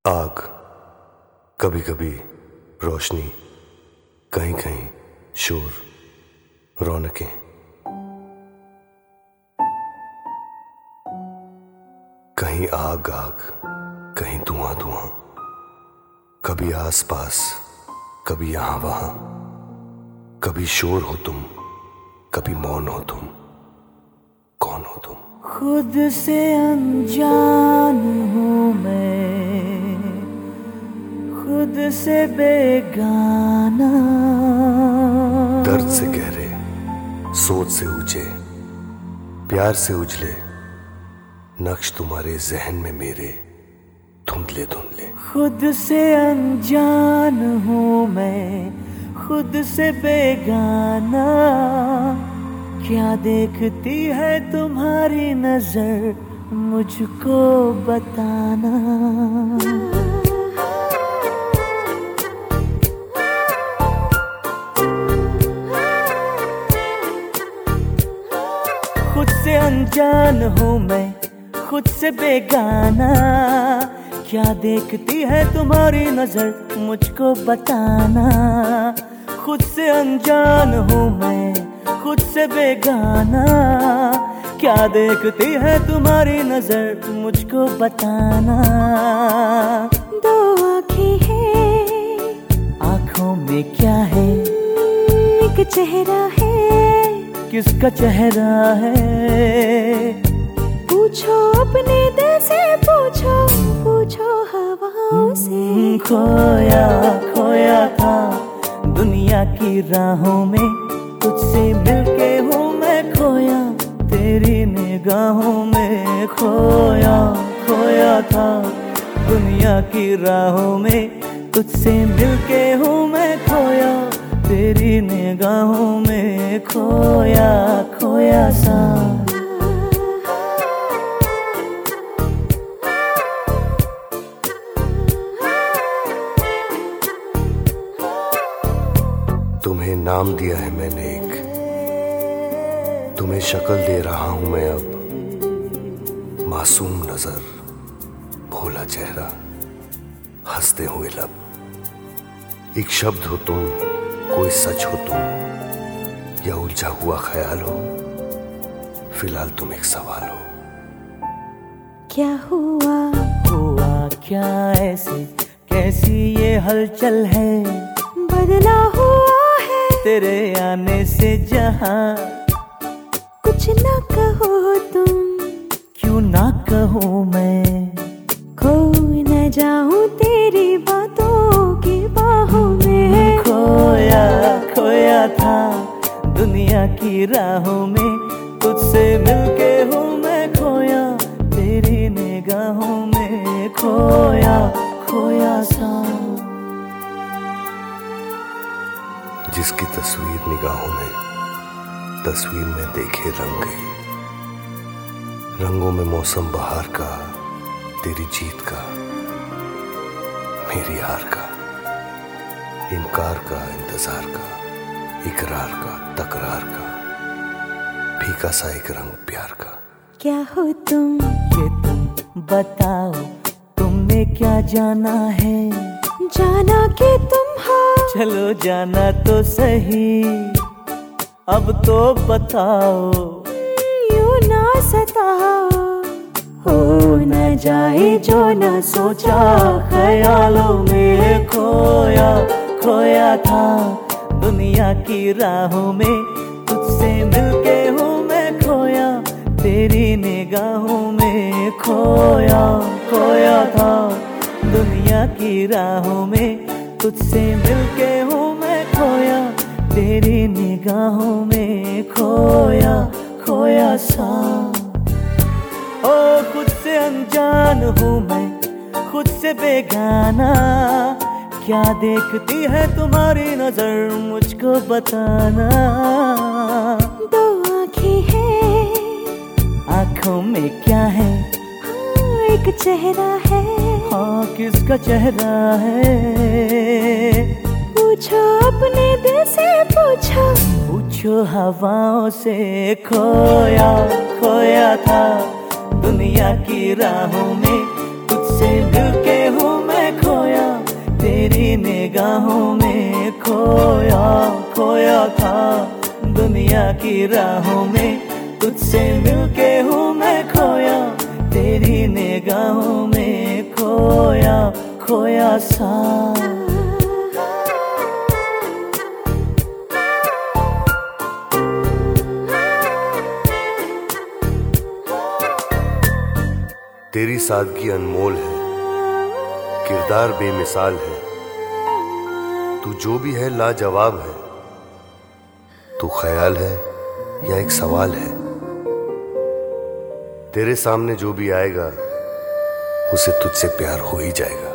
आग, कभी कभी रोशनी, कहीं कहीं शोर, रौनकें। कहीं आग आग, कहीं धुआं धुआं, कभी आस पास, कभी यहां वहां, कभी शोर हो तुम, कभी मौन हो तुम। कौन हो तुम? खुद से अनजान हूँ मैं, खुद से बेगाना। दर्द से गहरे, सोच से ऊंचे, प्यार से उजले नक्श तुम्हारे जहन में मेरे धुंधले धुंधले। खुद से अनजान हूँ मैं, खुद से बेगाना। क्या देखती है तुम्हारी नजर, मुझको बताना। खुद से अनजान हूँ मैं, खुद से बेगाना। क्या देखती है तुम्हारी नजर, मुझको बताना। खुद से अनजान हूँ मैं, खुद से बेगाना। क्या देखती है तुम्हारी नजर, मुझको बताना। दो आँखें हैं, आँखों में क्या है? एक चेहरा है, किसका चेहरा है? पूछो अपने दिल से, पूछो पूछो हवाओं से। खोया खोया था दुनिया की राहों में, तुझसे मिलके हूँ मैं खोया तेरी निगाहों में। खोया खोया था दुनिया की राहों में, तुझसे मिलके हूँ मैं खोया तेरी निगाहों में। खोया खोया सा। तुम्हें नाम दिया है मैंने एक, तुम्हें शक्ल दे रहा हूं मैं अब। मासूम नजर, भोला चेहरा, हंसते हुए लब। एक शब्द हो तुम, कोई सच हो तुम, या उलझा हुआ ख्याल हो। फिलहाल तुम एक सवाल हो। क्या हुआ? हुआ क्या ऐसे, कैसी ये हलचल है? बदला हुआ है तेरे आने से जहां। कुछ ना कहो तुम, क्यों ना कहूँ मैं? खो न जाऊं तेरी बातों की बाहों में। खोया खोया था दुनिया की राहों में, तुझसे मिलके हूँ मैं खोया तेरी निगाहों में। खोया खोया सा। जिसकी तस्वीर निगाहों में, तस्वीर में देखे रंग गई। रंगों में मौसम बहार का, तेरी जीत का, मेरी हार का, इनकार का, इंतजार का, इकरार का, तकरार का, फीका सा एक रंग प्यार का। क्या हो तुम? ये तुम बताओ, तुमने क्या जाना है? जाना कि तुम हो, चलो जाना तो सही, अब तो बताओ। यूं ना सताओ, हो न जाए जो न सोचा ख्यालों में। खोया खोया था दुनिया की राहों में, तुझसे मिलके हूँ मैं खोया तेरी निगाहों में। खोया खोया था दुनिया की राहों में, तुझसे मिलके हूँ मैं खोया तेरी निगाहों में। खोया खोया सा। ओ खुद से अनजान हूँ मैं, खुद से बेगाना। क्या देखती है तुम्हारी नजर, मुझको बताना। दो आँखें हैं, आँखों में क्या है? हाँ, एक चेहरा है, हाँ किसका चेहरा है? पूछो अपने दिल से, पूछो पूछो हवाओं से। खोया खोया था दुनिया की राहों में, तुझसे मिलके हूँ मैं तेरी निगाहों में खोया खोया था दुनिया की राहों में, तुझसे मिलके हूँ मैं खोया, तेरी निगाहों में खोया खोया सा। तेरी सादगी अनमोल है, किरदार बेमिसाल है, तू जो भी है लाजवाब है। तू ख्याल है या एक सवाल है, तेरे सामने जो भी आएगा उसे तुझसे प्यार हो ही जाएगा।